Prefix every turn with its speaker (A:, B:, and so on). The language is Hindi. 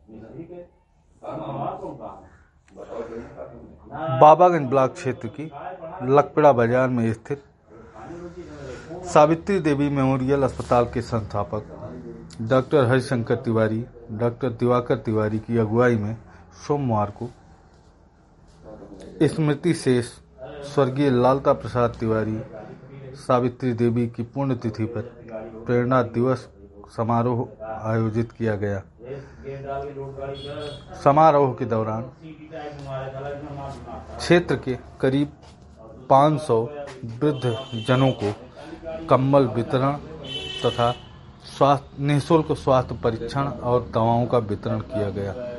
A: बाबागंज ब्लॉक क्षेत्र की लकपड़ा बाजार में स्थित सावित्री देवी मेमोरियल अस्पताल के संस्थापक डॉक्टर हरिशंकर तिवारी, डॉक्टर दिवाकर तिवारी की अगुवाई में सोमवार को स्मृति शेष स्वर्गीय लालता प्रसाद तिवारी सावित्री देवी की पुण्यतिथि पर प्रेरणा दिवस समारोह आयोजित किया गया। समारोह के दौरान क्षेत्र के करीब 500 वृद्ध जनों को कंबल वितरण तथा निःशुल्क स्वास्थ्य परीक्षण और दवाओं का वितरण किया गया।